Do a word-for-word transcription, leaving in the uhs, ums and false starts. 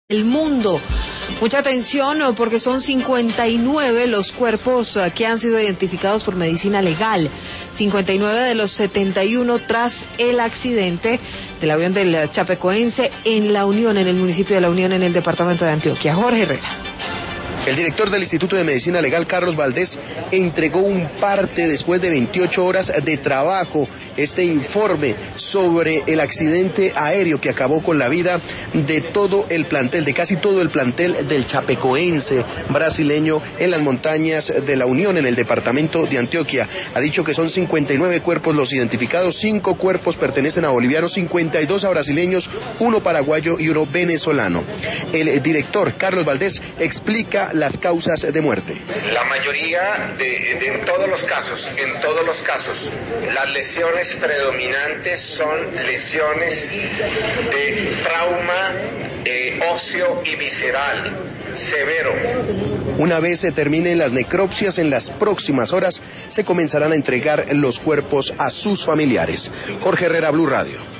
El mundo. Mucha atención porque son cincuenta y nueve los cuerpos que han sido identificados por medicina legal. cincuenta y nueve de los setenta y uno tras el accidente del avión del Chapecoense en La Unión, en el municipio de La Unión, en el departamento de Antioquia. Jorge Herrera. El director del Instituto de Medicina Legal, Carlos Valdés, entregó un parte después de veintiocho horas de trabajo este informe sobre el accidente aéreo que acabó con la vida de todo el plantel, de casi todo el plantel del Chapecoense brasileño en las montañas de La Unión, en el departamento de Antioquia. Ha dicho que son cincuenta y nueve cuerpos los identificados, cinco cuerpos pertenecen a bolivianos, cincuenta y dos a brasileños, uno paraguayo y uno venezolano. El director, Carlos Valdés, explica las causas de muerte. La mayoría de, de en todos los casos, en todos los casos, las lesiones predominantes son lesiones de trauma eh, óseo y visceral severo. Una vez se terminen las necropsias, en las próximas horas se comenzarán a entregar los cuerpos a sus familiares. Jorge Herrera, Blue Radio.